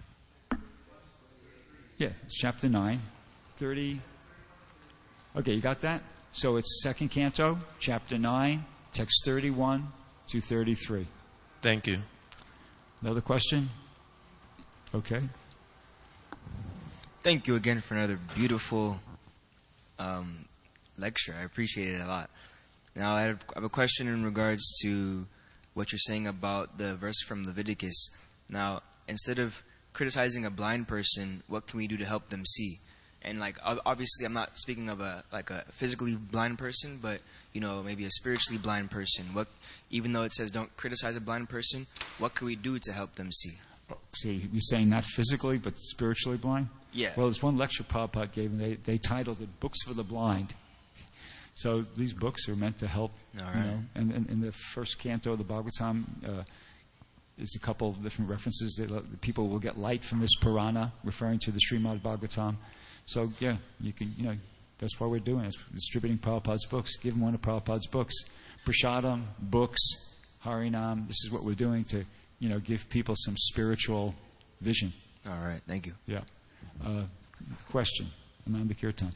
Yeah, it's chapter nine. thirty... Okay, you got that? So it's second canto, chapter nine, text thirty-one to thirty-three. Thank you. Another question? Okay. Thank you again for another beautiful um, lecture. I appreciate it a lot. Now, I have, I have a question in regards to what you're saying about the verse from Leviticus. Now, instead of criticizing a blind person, what can we do to help them see? And like, obviously, I'm not speaking of a like a physically blind person, but you know, maybe a spiritually blind person. What, even though it says don't criticize a blind person, what can we do to help them see? So you're saying not physically, but spiritually blind? Yeah. Well, there's one lecture Prabhupada gave, and they, they titled it "Books for the Blind." So these books are meant to help. All right. You know, and, and in the first canto of the Bhagavatam, uh, there's a couple of different references that people will get light from this Purana, referring to the Srimad Bhagavatam. So yeah, you can, you know, that's why we're doing it. It's distributing Prabhupada's books. Give them one of Prabhupada's books. Prashadam, books, Harinam. This is what we're doing to, you know, give people some spiritual vision. All right, thank you. Yeah. Uh, question, Ananda Kirtan.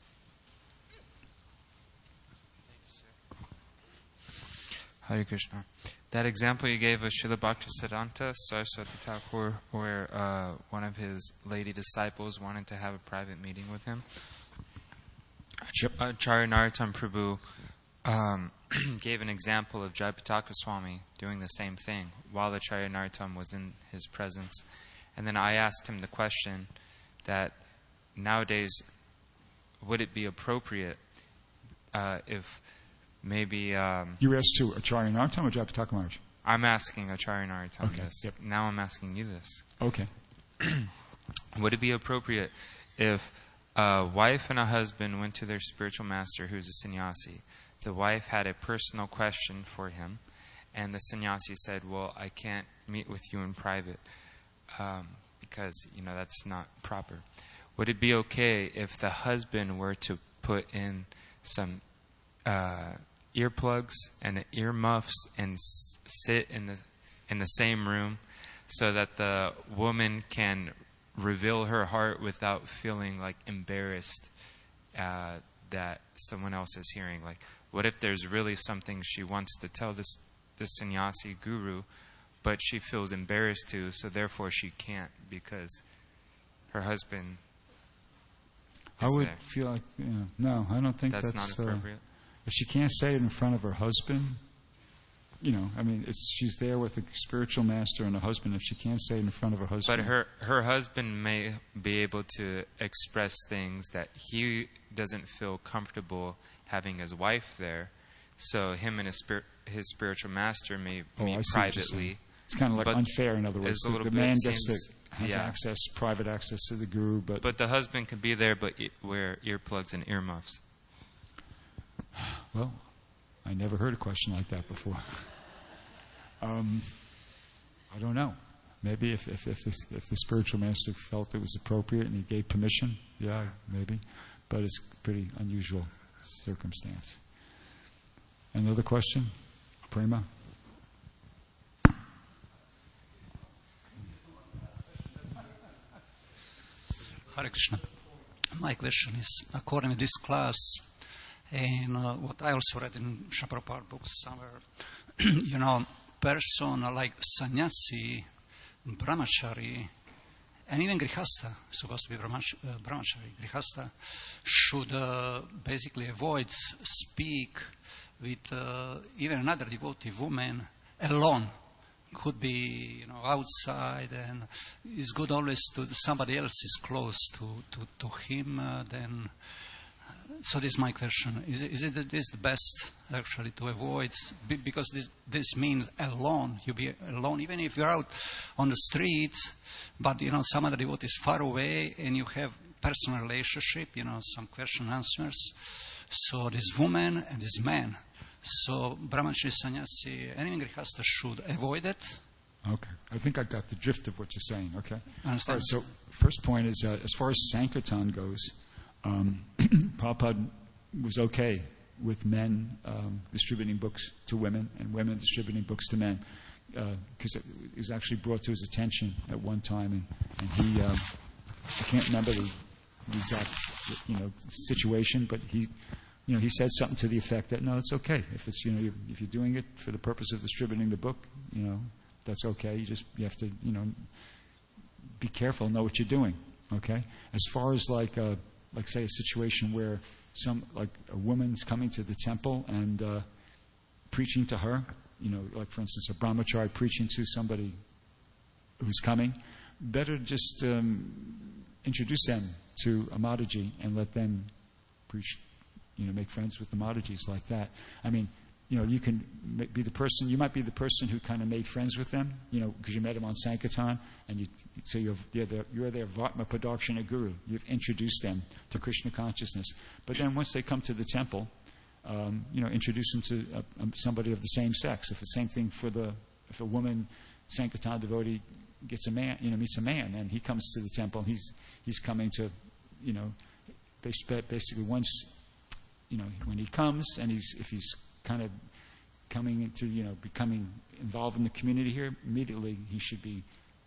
Hare Krishna. That example you gave of Srila Bhaktisiddhanta Saraswati Thakur, where uh, one of his lady disciples wanted to have a private meeting with him, Acharya Narottam Prabhu um, gave an example of Jayapataka Swami doing the same thing while Acharya Narottam was in his presence. And then I asked him the question that nowadays, would it be appropriate uh, if maybe... Um, you asked to Acharya Narottam or Jayapataka Maharaj? I'm asking Acharya Narottam okay. this. Yep. Now I'm asking you this. Okay. Would it be appropriate if a wife and a husband went to their spiritual master who's a sannyasi? The wife had a personal question for him, and the sannyasi said, well, I can't meet with you in private um, because, you know, that's not proper. Would it be okay if the husband were to put in some uh, earplugs and earmuffs and s- sit in the in the same room so that the woman can reveal her heart without feeling like embarrassed uh, that someone else is hearing? Like, what if there's really something she wants to tell this this sannyasi guru, but she feels embarrassed to, so therefore she can't because her husband I would there. feel like, you know, no, I don't think that's, that's not appropriate. Uh, if she can't say it in front of her husband, you know, I mean, it's, she's there with a spiritual master and a husband. If she can't say it in front of her husband. But her, her husband may be able to express things that he doesn't feel comfortable having his wife there. So him and his, spir- his spiritual master may Oh, meet I see what you're saying. privately. It's kind of like But unfair, in other words. it's a The, little the bit man gets seems- to, has yeah. access, private access to the guru, but, But the husband can be there, but e- wear earplugs and earmuffs. well, I never heard a question like that before. Um, I don't know. Maybe if if if, this, if the spiritual master felt it was appropriate and he gave permission, yeah, maybe. But it's a pretty unusual circumstance. Another question? Prema? Hare Krishna. My question is, according to this class, and uh, what I also read in Prabhupada books somewhere, you know, person like sannyasi, brahmachari, and even grihastha, supposed to be brahmach- uh, brahmachari, grihastha, should uh, basically avoid speak with uh, even another devotee woman alone. Could be, you know, outside, and it's good always to somebody else is close to to, to him. Uh, then, so this is my question: Is it, is it is the best actually to avoid, because this this means alone. You be alone, even if you're out on the street, but you know some other devotee is far away, and you have personal relationship. You know, some question answers. So this woman and this man. So brahmachari, sannyasi, any grihastha should avoid it. Okay. I think I got the drift of what you're saying, okay? I understand. All right, so first point is, uh, as far as Sankirtan goes, um, Prabhupada was okay with men um, distributing books to women and women distributing books to men, because uh, it, it was actually brought to his attention at one time, and, and he, um, I can't remember the, the exact, you know, situation, but he... You know, he said something to the effect that, no, it's okay. If it's, you know, you're, if you're doing it for the purpose of distributing the book, you know, that's okay. You just, you have to, you know, be careful, know what you're doing, okay? As far as like, uh, like say a situation where some, like a woman's coming to the temple and uh, preaching to her, you know, like for instance, a brahmachari preaching to somebody who's coming, better just um, introduce them to a Mataji and let them preach. You know, make friends with the Matajis like that. I mean, you know, you can be the person, you might be the person who kind of made friends with them, you know, because you met them on Sankirtan, and you, so you're, you're, their, you're their Vatma Padakshina Guru. You've introduced them to Krishna consciousness. But then once they come to the temple, um, you know, introduce them to uh, um, somebody of the same sex. If the same thing for the, if a woman, Sankirtan devotee, gets a man, you know, meets a man, and he comes to the temple, he's, he's coming to, you know, basically once, you know, when he comes and he's, if he's kind of coming into, you know, becoming involved in the community here, immediately he should be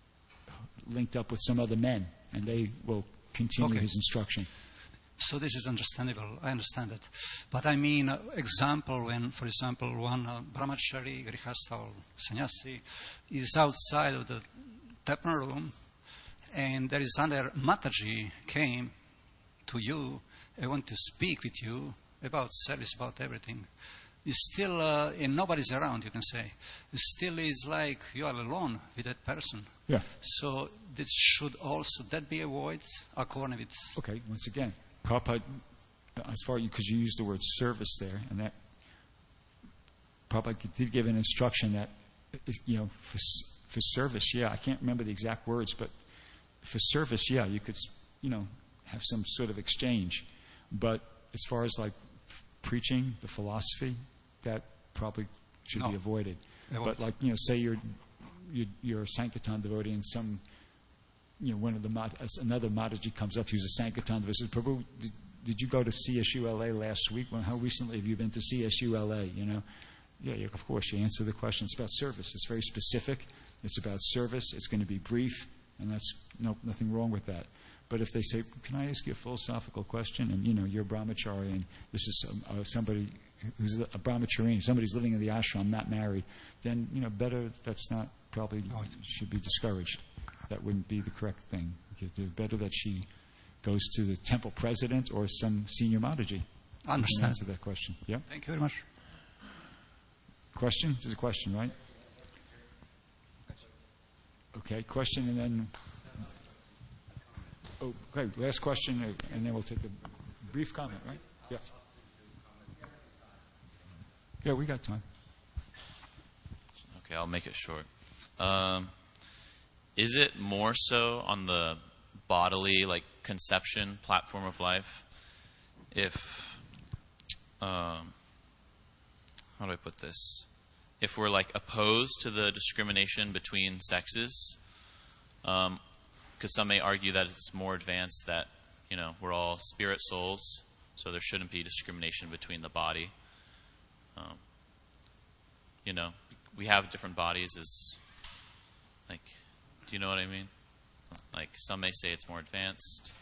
linked up with some other men, and they will continue Okay. his instruction. So this is understandable. I understand it. But I mean, uh, example when, for example, one uh, brahmachari, grihastha, or sannyasi is outside of the tapan room, and there is another Mataji came to you, I want to speak with you about service, about everything. It's still, uh, and nobody's around, you can say. It still is like you are alone with that person. Yeah. So this should also, that be avoided according with... Okay, once again, Prabhupada, as far as, because you used the word service there, and that Prabhupada did give an instruction that, if, you know, for, for service, yeah, I can't remember the exact words, but for service, yeah, you could, you know, have some sort of exchange. But as far as like preaching, the philosophy, that probably should No. be avoided. Avoid. But like, you know, say you're, you're, you're a Sankirtan devotee and some, you know, one of the, Mat- another Mataji comes up who's a Sankirtan devotee, says, Prabhu, did, did you go to C S U L A last week? Well, how recently have you been to C S U L A, you know? Yeah, yeah, of course, you answer the question. It's about service. It's very specific. It's about service. It's going to be brief, and that's no, nothing wrong with that. But if they say, can I ask you a philosophical question? And, you know, you're a brahmachari, and this is um, uh, somebody who's a brahmachari, somebody's living in the ashram, not married, then, you know, better, that's not, probably Oh, should be discouraged. That wouldn't be the correct thing. Better that she goes to the temple president or some senior Mataji. I understand. Answer that question. Yeah? Thank you very much. Question? There's a question, right? Okay, question and then... Oh, okay, last question, and then we'll take a brief comment, right? Yeah. Yeah, we got time. Okay, I'll make it short. Um, is it more so on the bodily, like, conception platform of life? If, um, how do I put this? If we're, like, opposed to the discrimination between sexes, um, because some may argue that it's more advanced, that, you know, we're all spirit souls, so there shouldn't be discrimination between the body. Um, you know, we have different bodies as, like, do you know what I mean? Like, some may say it's more advanced.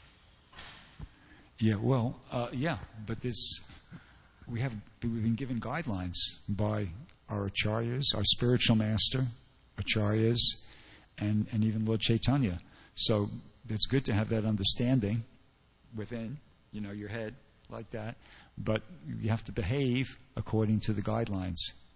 Yeah, well, uh, yeah, but this, we have, we've been given guidelines by our acharyas, our spiritual master, acharyas, and, and even Lord Chaitanya. So it's good to have that understanding within, you know, your head like that. But you have to behave according to the guidelines.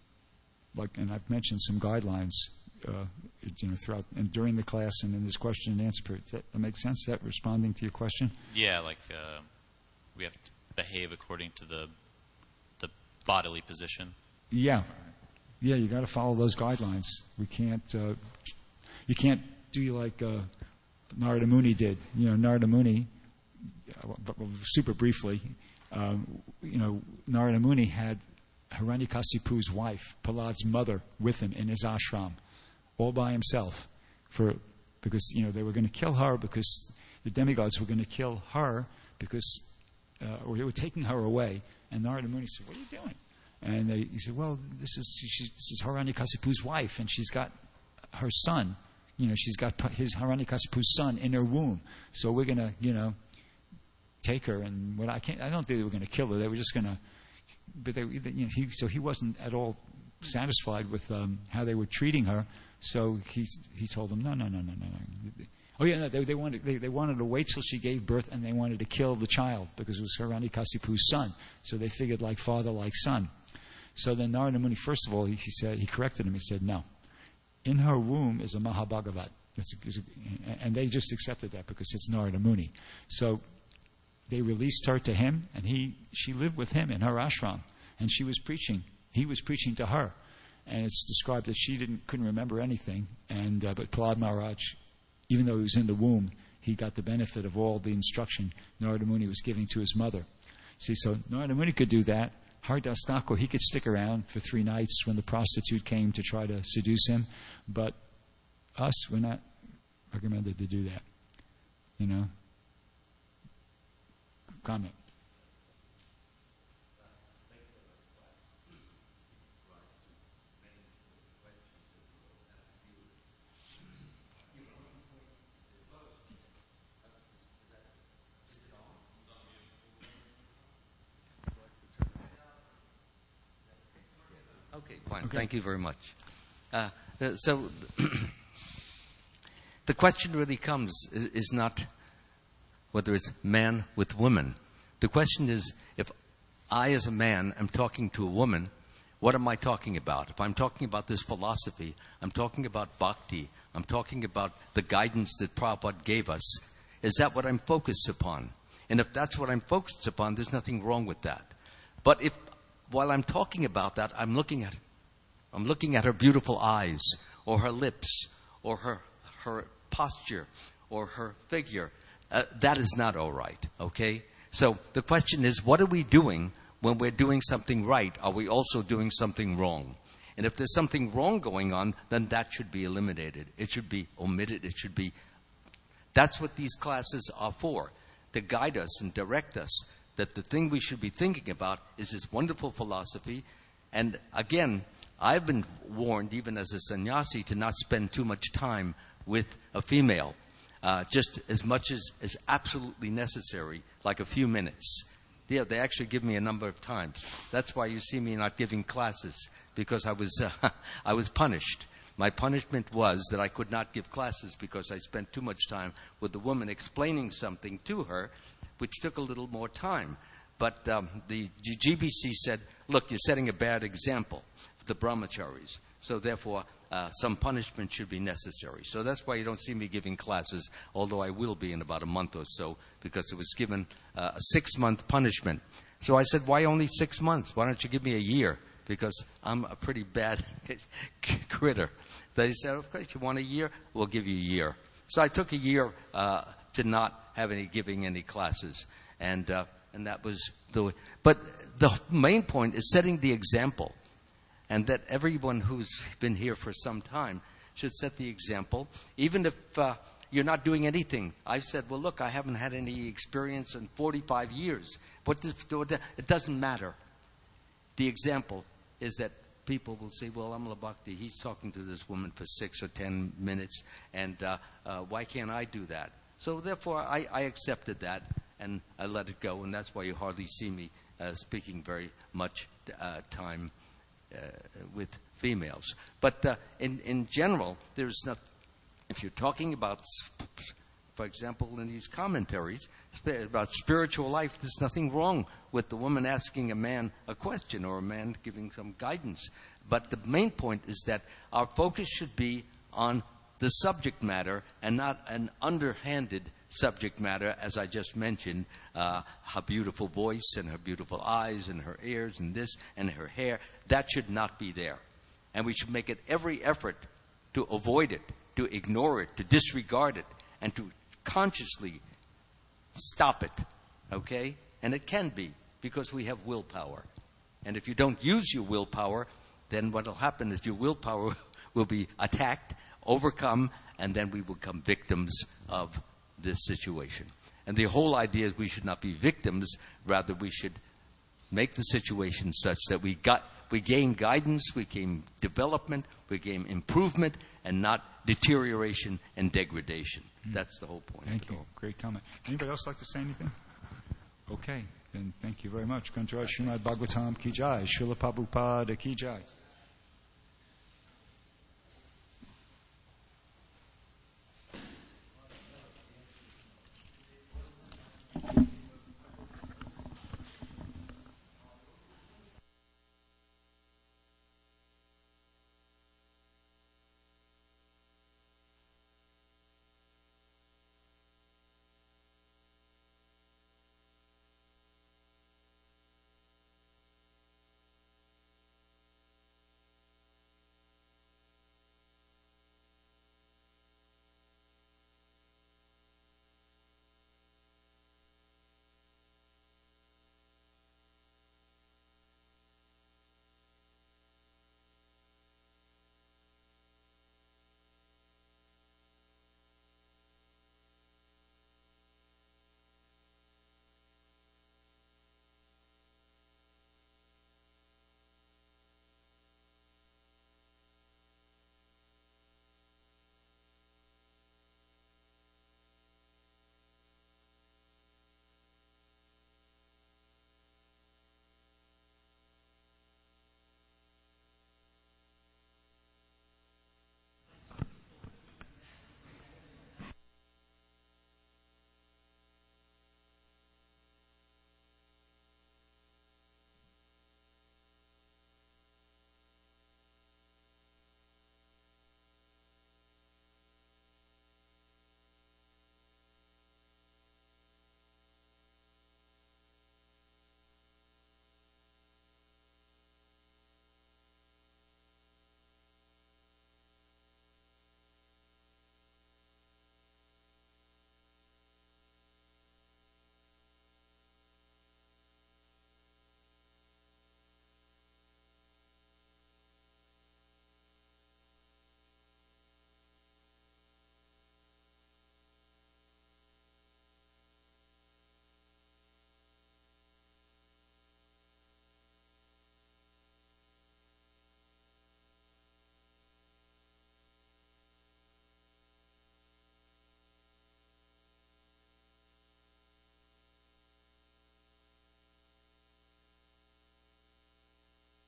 Like, and I've mentioned some guidelines, uh, you know, throughout and during the class and in this question and answer period. Does that, that make sense? Is that responding to your question? Yeah, like uh, we have to behave according to the the bodily position. Yeah, yeah. You got to follow those guidelines. We can't. Uh, you can't do like uh, Narada Muni did. You know, Narada Muni. Uh, super briefly. Um, you know, Narada Muni had Hiranyakasipu's wife, Prahlad's mother, with him in his ashram, all by himself, for because you know they were going to kill her because the demigods were going to kill her because uh, or they were taking her away. And Narada Muni said, "What are you doing?" And they, he said, "Well, this is she, this is Hiranyakasipu's wife, and she's got her son. You know, she's got his Hiranyakasipu's son in her womb. So we're going to, you know." Take her, and what I can't. I don't think they were going to kill her. They were just going to. But they, you know, he, so he wasn't at all satisfied with um, how they were treating her. So he he told them, no, no, no, no, no, no. Oh yeah, no, they, they wanted they, they wanted to wait till she gave birth, and they wanted to kill the child because it was Hiranyakasipu's son. So they figured like father, like son. So then Narada Muni, first of all, he, he said he corrected him. He said, no, in her womb is a Mahabhagavat. It's a, it's a, and they just accepted that because it's Narada Muni. So they released her to him, and he she lived with him in her ashram, and she was preaching. He was preaching to her, and it's described that she didn't couldn't remember anything. And uh, but Prahlad Maharaj, even though he was in the womb, he got the benefit of all the instruction Narada Muni was giving to his mother. See, so Narada Muni could do that. Haridas Thakur, he could stick around for three nights when the prostitute came to try to seduce him, but us, we're not recommended to do that. You know. Comment. Okay, fine. Okay. Thank you very much. Uh, so the question really comes is, is not whether it's man with woman. The question is, if I as a man am talking to a woman, what am I talking about? If I'm talking about this philosophy, I'm talking about bhakti, I'm talking about the guidance that Prabhupada gave us. Is that what I'm focused upon? And if that's what I'm focused upon, there's nothing wrong with that. But if, while I'm talking about that, I'm looking at, I'm looking at her beautiful eyes, or her lips, or her her posture, or her figure, Uh, that is not all right, okay? So the question is, what are we doing when we're doing something right? Are we also doing something wrong? And if there's something wrong going on, then that should be eliminated. It should be omitted. It should be... That's what these classes are for, to guide us and direct us, that the thing we should be thinking about is this wonderful philosophy. And again, I've been warned, even as a sannyasi, to not spend too much time with a female. Uh, just as much as is absolutely necessary, like a few minutes. Yeah, they actually give me a number of times. That's why you see me not giving classes, because I was uh, I was punished. My punishment was that I could not give classes because I spent too much time with the woman explaining something to her, which took a little more time. But um, the G B C said, look, you're setting a bad example. the brahmacharis. So therefore, uh, some punishment should be necessary. So that's why you don't see me giving classes, although I will be in about a month or so, because it was given uh, a six-month punishment. So I said, why only six months? Why don't you give me a year? Because I'm a pretty bad critter. They said, of course, you want a year? We'll give you a year. So I took a year uh, to not have any giving any classes. And uh, and that was the... But the main point is setting the example. And that everyone who's been here for some time should set the example, even if uh, you're not doing anything. I said, well, look, I haven't had any experience in forty-five years. What does, it doesn't matter. The example is that people will say, well, Amala Bhakti, he's talking to this woman for six or ten minutes, and uh, uh, why can't I do that? So therefore, I, I accepted that, and I let it go, and that's why you hardly see me uh, speaking very much uh, time Uh, with females. But uh, in, in general, there's not, if you're talking about, for example, in these commentaries about spiritual life, there's nothing wrong with the woman asking a man a question or a man giving some guidance. But the main point is that our focus should be on the subject matter and not an underhanded subject matter, as I just mentioned, uh, her beautiful voice and her beautiful eyes and her ears and this and her hair. That should not be there. And we should make it every effort to avoid it, to ignore it, to disregard it, and to consciously stop it. Okay? And it can be, because we have willpower. And if you don't use your willpower, then what will happen is your willpower will be attacked, overcome, and then we will become victims of this situation. And the whole idea is we should not be victims, rather we should make the situation such that we got we gain guidance, we gain development, we gain improvement, and not deterioration and degradation. Mm. That's the whole point. Thank you. Great comment. Anybody else like to say anything? Okay, then thank you very much. Grantaraj Srimad Bhagavatam Ki Jai, Srila Prabhupada Ki Jai.